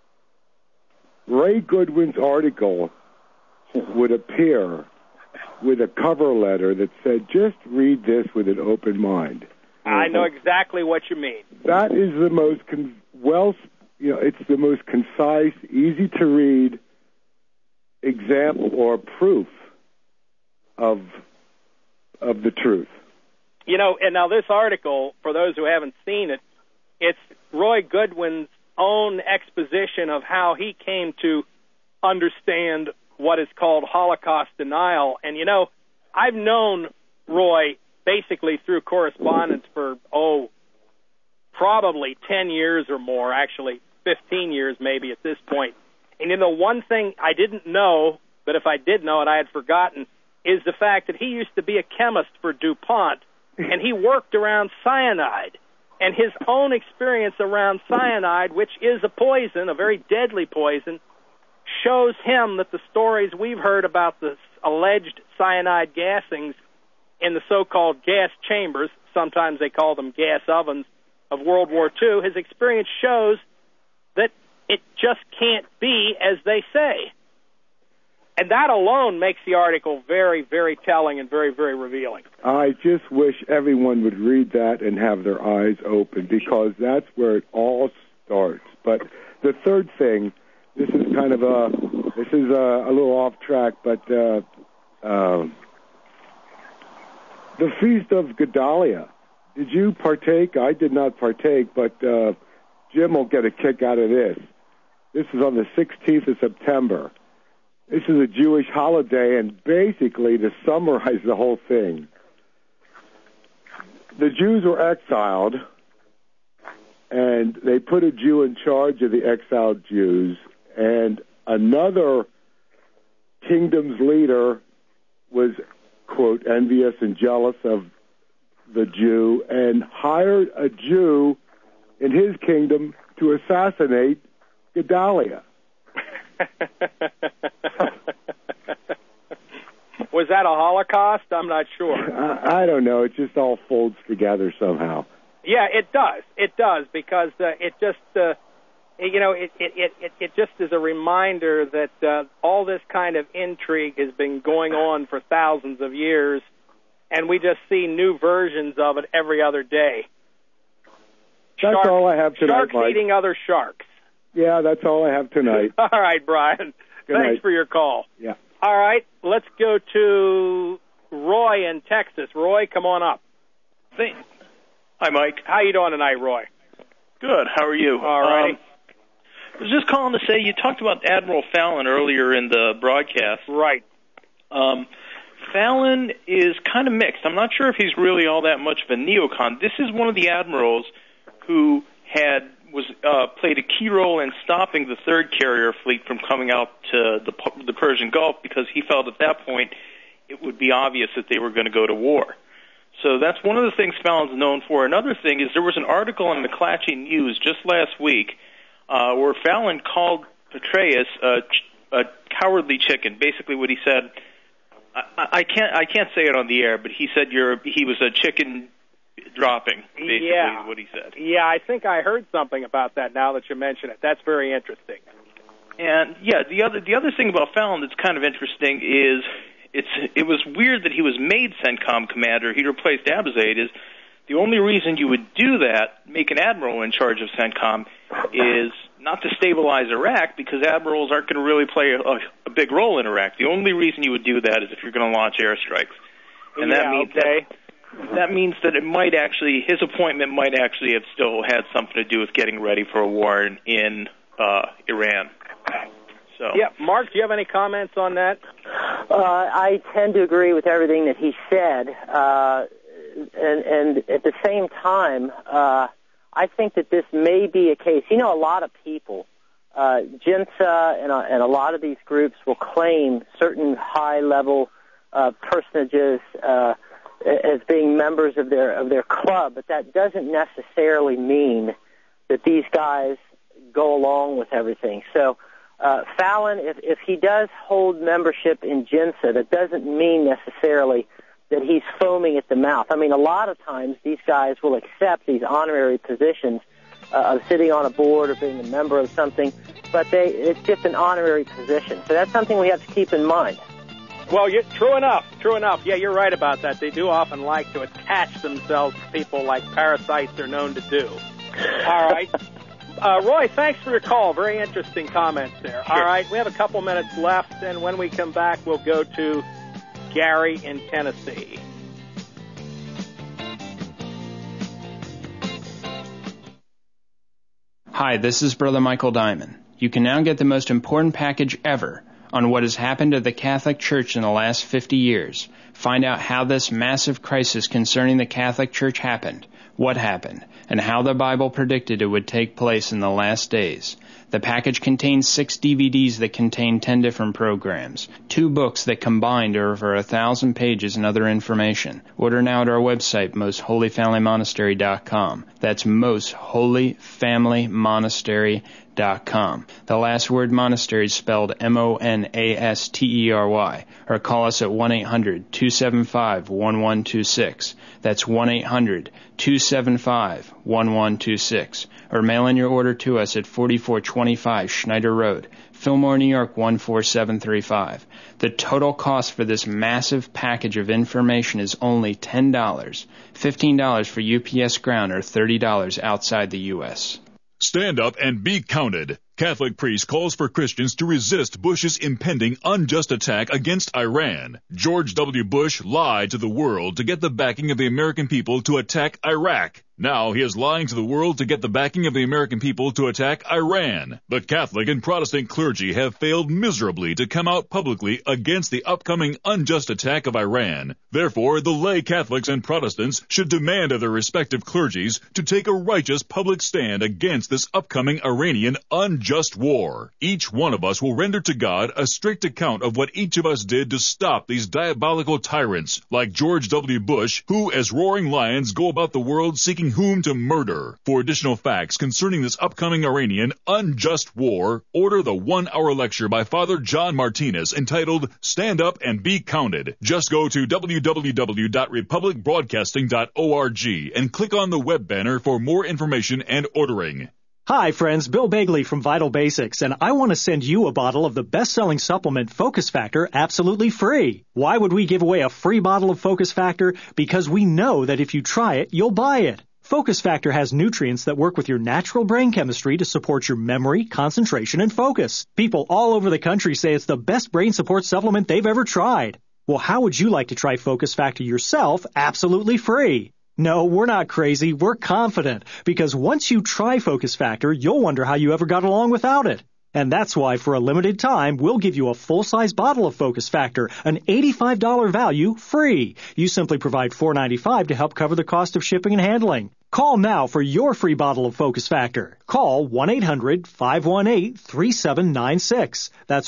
Ray Goodwin's article would appear with a cover letter that said, "Just read this with an open mind." I know exactly what you mean. That is the most it's the most concise, easy to read example or proof of the truth. And now this article, for those who haven't seen it, it's Roy Goodwin's own exposition of how he came to understand what is called Holocaust denial. And, I've known Roy basically through correspondence for, probably 10 years or more, actually 15 years maybe at this point. And, one thing I didn't know, but if I did know it, I had forgotten, is the fact that he used to be a chemist for DuPont, and he worked around cyanide. And his own experience around cyanide, which is a poison, a very deadly poison, shows him that the stories we've heard about the alleged cyanide gassings in the so-called gas chambers, sometimes they call them gas ovens, of World War II, his experience shows that it just can't be as they say. And that alone makes the article very, very telling and very, very revealing. I just wish everyone would read that and have their eyes open, because that's where it all starts. But the third thing, this is a little off track, but the Feast of Gedalia. Did you partake? I did not partake, but Jim will get a kick out of this. This is on the 16th of September. This is a Jewish holiday, and basically, to summarize the whole thing, the Jews were exiled, and they put a Jew in charge of the exiled Jews, and another kingdom's leader was, quote, envious and jealous of the Jew, and hired a Jew in his kingdom to assassinate Gedalia. Was that a Holocaust? I'm not sure. I don't know. It just all folds together somehow. Yeah, it does. It does, because it just, it just is a reminder that all this kind of intrigue has been going on for thousands of years, and we just see new versions of it every other day. That's all I have tonight, Sharks Mike. eating other sharks. Yeah, that's all I have tonight. All right, Brian. Good Thanks night. for your call. Yeah. All right, let's go to Roy in Texas. Roy, come on up. Hi, Mike. How you doing tonight, Roy? Good. How are you? All right. I was just calling to say you talked about Admiral Fallon earlier in the broadcast. Right. Fallon is kind of mixed. I'm not sure if he's really all that much of a neocon. This is one of the admirals who played a key role in stopping the third carrier fleet from coming out to the Persian Gulf, because he felt at that point it would be obvious that they were going to go to war. So that's one of the things Fallon's known for. Another thing is there was an article in McClatchy News just last week where Fallon called Petraeus a cowardly chicken. Basically what he said, I can't say it on the air, but he said he was a chicken dropping, basically, what he said. Yeah, I think I heard something about that now that you mention it. That's very interesting. And, yeah, the other thing about Fallon that's kind of interesting is it was weird that he was made CENTCOM commander. He replaced Abizaid. Is the only reason you would do that, make an admiral in charge of CENTCOM, is not to stabilize Iraq, because admirals aren't going to really play a big role in Iraq. The only reason you would do that is if you're going to launch airstrikes. And that means that means that his appointment might actually have still had something to do with getting ready for a war in Iran. So. Yeah, Mark, do you have any comments on that? I tend to agree with everything that he said, and at the same time, I think that this may be a case. A lot of people, JINSA and a lot of these groups will claim certain high-level personages as being members of their club, but that doesn't necessarily mean that these guys go along with everything. So Fallon, if he does hold membership in JINSA, that doesn't mean necessarily that he's foaming at the mouth. I mean, a lot of times these guys will accept these honorary positions of sitting on a board or being a member of something, but it's just an honorary position. So that's something we have to keep in mind. Well, true enough. Yeah, you're right about that. They do often like to attach themselves to people like parasites are known to do. All right. Roy, thanks for your call. Very interesting comments there. Sure. All right, we have a couple minutes left, and when we come back, we'll go to Gary in Tennessee. Hi, this is Brother Michael Diamond. You can now get the most important package ever on what has happened to the Catholic Church in the last 50 years. Find out how this massive crisis concerning the Catholic Church happened, what happened, and how the Bible predicted it would take place in the last days. The package contains 6 DVDs that contain 10 different programs, 2 books that combined are over 1,000 pages and other information. Order now at our website, mostholyfamilymonastery.com. That's mostholyfamilymonastery.com. The last word monastery is spelled MONASTERY, or call us at 1-800-275-1126. That's 1-800-275-1126. Or mail in your order to us at 4425 Schneider Road, Fillmore, New York 14735. The total cost for this massive package of information is only $10, $15 for UPS Ground, or $30 outside the U.S. Stand up and be counted. Catholic priest calls for Christians to resist Bush's impending unjust attack against Iran. George W. Bush lied to the world to get the backing of the American people to attack Iraq. Now he is lying to the world to get the backing of the American people to attack Iran. The Catholic and Protestant clergy have failed miserably to come out publicly against the upcoming unjust attack of Iran. Therefore, the lay Catholics and Protestants should demand of their respective clergies to take a righteous public stand against this upcoming Iranian unjust war. Each one of us will render to God a strict account of what each of us did to stop these diabolical tyrants like George W. Bush, who as roaring lions go about the world seeking whom to murder. For additional facts concerning this upcoming Iranian unjust war, order the 1-hour lecture by Father John Martinez entitled Stand Up and Be Counted. Just go to www.republicbroadcasting.org and click on the web banner for more information and ordering. Hi, friends. Bill Bagley from Vital Basics, and I want to send you a bottle of the best-selling supplement Focus Factor absolutely free. Why would we give away a free bottle of Focus Factor? Because we know that if you try it, you'll buy it. Focus Factor has nutrients that work with your natural brain chemistry to support your memory, concentration, and focus. People all over the country say it's the best brain support supplement they've ever tried. Well, how would you like to try Focus Factor yourself absolutely free? No, we're not crazy. We're confident. Because once you try Focus Factor, you'll wonder how you ever got along without it. And that's why, for a limited time, we'll give you a full-size bottle of Focus Factor, an $85 value, free. You simply provide $4.95 to help cover the cost of shipping and handling. Call now for your free bottle of Focus Factor. Call 1-800-518-3796. That's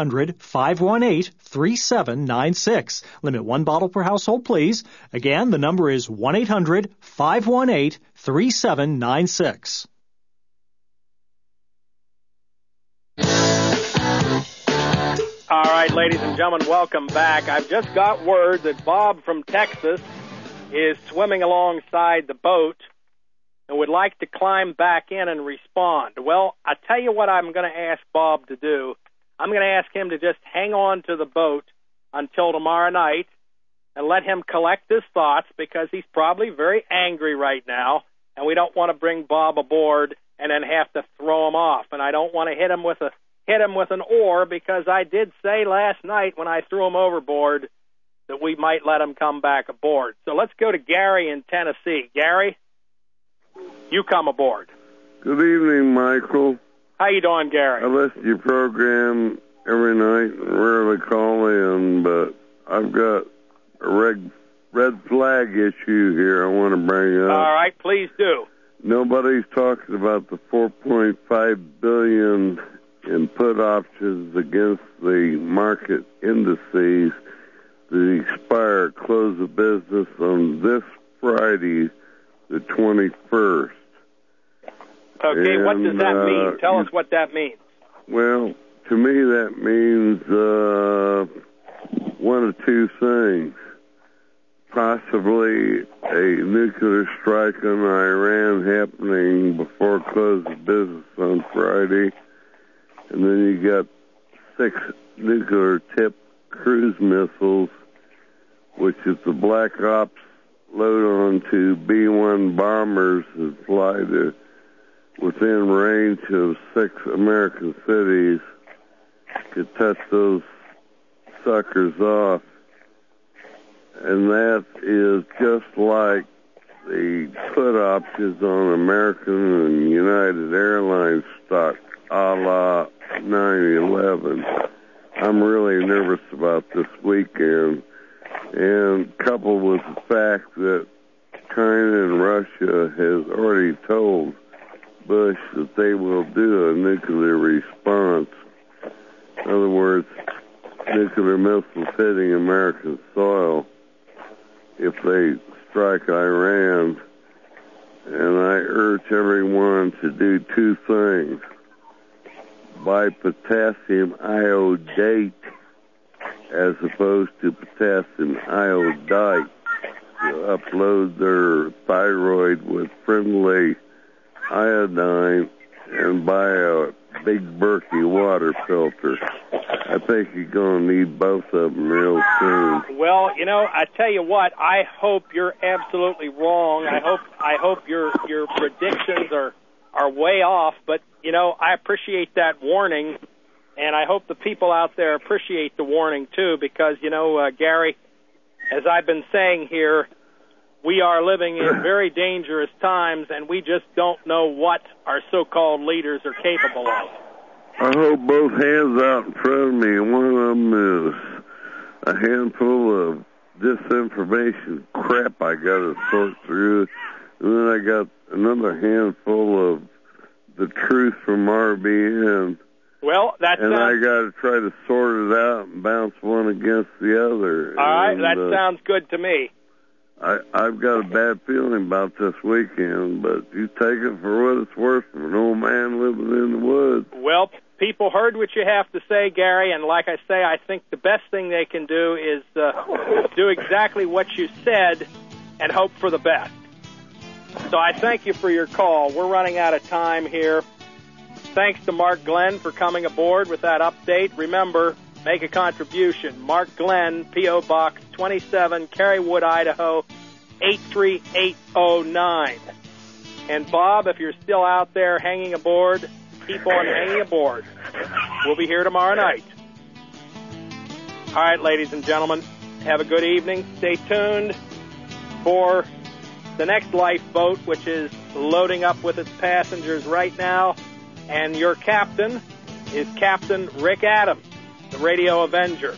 1-800-518-3796. Limit 1 bottle per household, please. Again, the number is 1-800-518-3796. All right, ladies and gentlemen, welcome back. I've just got word that Bob from Texas is swimming alongside the boat and would like to climb back in and respond. Well, I tell you what I'm going to ask Bob to do. I'm going to ask him to just hang on to the boat until tomorrow night and let him collect his thoughts, because he's probably very angry right now, and we don't want to bring Bob aboard and then have to throw him off. And I don't want to hit him with an oar, because I did say last night when I threw him overboard that we might let them come back aboard. So let's go to Gary in Tennessee. Gary, you come aboard. Good evening, Michael. How you doing, Gary? I listen to your program every night and rarely call in, but I've got a red flag issue here I want to bring up. All right, please do. Nobody's talking about the $4.5 billion in put options against the market indices that expire close of business on this Friday, the 21st. Okay, and, what does that mean? Tell us what that means. Well, to me that means one of two things. Possibly a nuclear strike on Iran happening before close of business on Friday. And then you got 6 nuclear-tipped cruise missiles, which is the Black Ops load onto B-1 bombers that fly to within range of 6 American cities, could touch those suckers off. And that is just like the put options on American and United Airlines stock, a la 9/11. I'm really nervous about this weekend, and coupled with the fact that China and Russia has already told Bush that they will do a nuclear response. In other words, nuclear missiles hitting American soil if they strike Iran. And I urge everyone to do 2 things. Buy potassium iodate as opposed to potassium iodide to upload their thyroid with friendly iodine and buy a big Berkey water filter. I think you're going to need both of them real soon. Well, you know, I tell you what, I hope you're absolutely wrong. I hope your predictions are way off, but you know, I appreciate that warning, and I hope the people out there appreciate the warning too, because you know, Gary, as I've been saying here, we are living in very dangerous times, and we just don't know what our so-called leaders are capable of. I hold both hands out in front of me, and one of them is a handful of disinformation crap I got to sort through, and then I got another handful of the truth from RBN. Well, that's and I got to try to sort it out and bounce one against the other. All right, that sounds good to me. I've got a bad feeling about this weekend, but you take it for what it's worth from an old man living in the woods. Well, people heard what you have to say, Gary, and like I say, I think the best thing they can do is do exactly what you said and hope for the best. So I thank you for your call. We're running out of time here. Thanks to Mark Glenn for coming aboard with that update. Remember, make a contribution. Mark Glenn, P.O. Box 27, Carywood, Idaho, 83809. And Bob, if you're still out there hanging aboard, keep on hanging aboard. We'll be here tomorrow night. All right, ladies and gentlemen, have a good evening. Stay tuned for the next lifeboat, which is loading up with its passengers right now. And your captain is Captain Rick Adams, the Radio Avenger.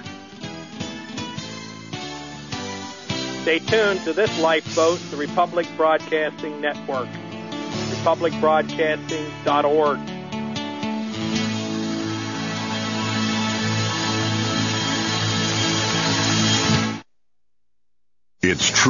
Stay tuned to this lifeboat, the Republic Broadcasting Network, republicbroadcasting.org. It's true.